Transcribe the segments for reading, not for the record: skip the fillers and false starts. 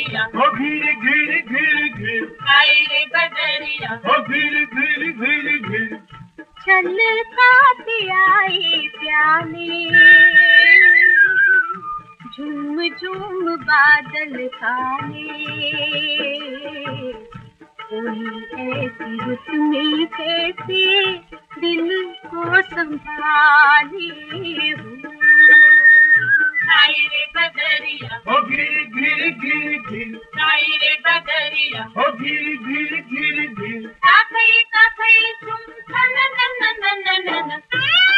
बदरिया, ओ घिर घिर घिर घिर, आई रे बदरिया, ओ घिर घिर घिर घिर, छलकाते आए प्याले, झूम झूम बादल काले, कोई ऐसी रुत में कैसे दिल को संभाले हूँ। आई रे बदरिया, ओ घिर घिर घिर घिर, आई रे बदरिया, ओ घिर घिर घिर घिर, काकई काकई तुम न न न न न न न।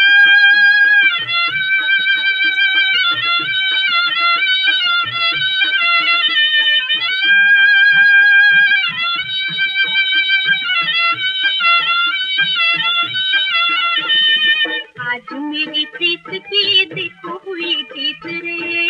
आज मेरी प्रीत की देखो हुई जीत रे,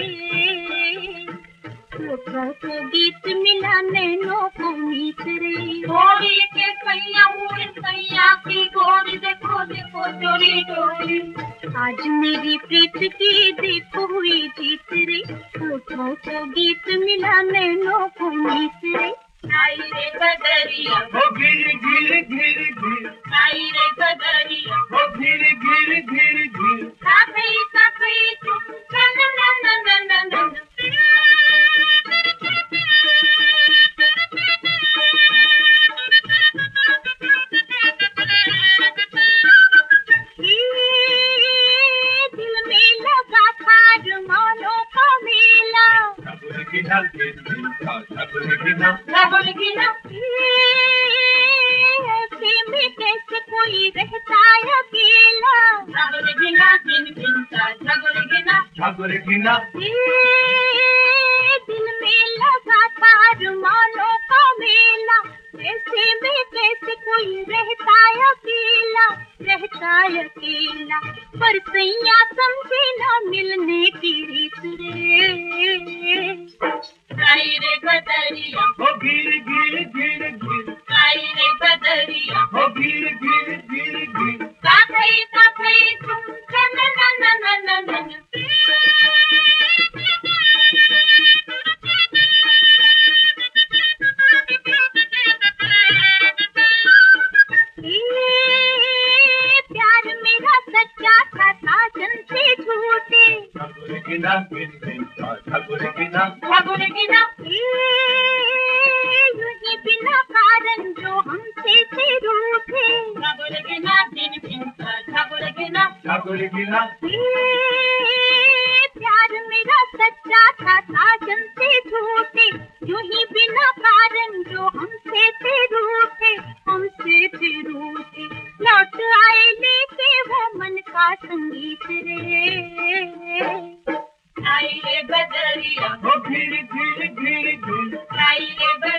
होठों को गीत मिला नैनों को मीत रे, गोरी के सैया उड़ सैया की गोरी देखो देखो चोरी चोरी। आज मेरी प्रीत की देखो हुई जीत रे, होठों को गीत मिला नैनों को मीत रे, आई रे बदरिया, ओ घिर घिर घिर घिर, आई रे बदरिया, ओ घिर घिर घिर घिर, काकई काकई तुम न न न न न न न। दिल में लगा था अरमानों का मेला, ठाकुर की ना घिर घिर का, ठाकुर की ना, ठाकुर की ना, ऐसे में कैसे कोई रहता अकेला, ठाकुर की ना दिन गिनता, ठाकुर की ना, ठाकुर की ना, दिल में लगा था अरमानों का मेला, ऐसे में कैसे कोई रहता अकेला, रहता अकेला, पर सैया समझे ना मिलने की रीत रे, आई रे बदरिया, ओ घिर घिर घिर घिर, आई रे बदरिया, ओ घिर घिर घिर घिर, काकई काकई तुम न न न न न न न। प्यार मेरा सच्चा था साजन से झूठे, ठाकुर की ना घिर घिर का, ठाकुर की ना, ठाकुर की ना, यूं ही बिना कारण जो हमसे थे रूठे, ठाकुर की ना दिन गिनता, ठाकुर की ना, ठाकुर की ना, प्यार मेरा सच्चा था साजन से झूठे, यूं ही बिना कारण जो हमसे थे रूठे, हमसे थे रूठे, लौट आए लेके वो मन का संगीत रे, आई रे बदरिया, ओ घिर घिर घिर घिर, आई रे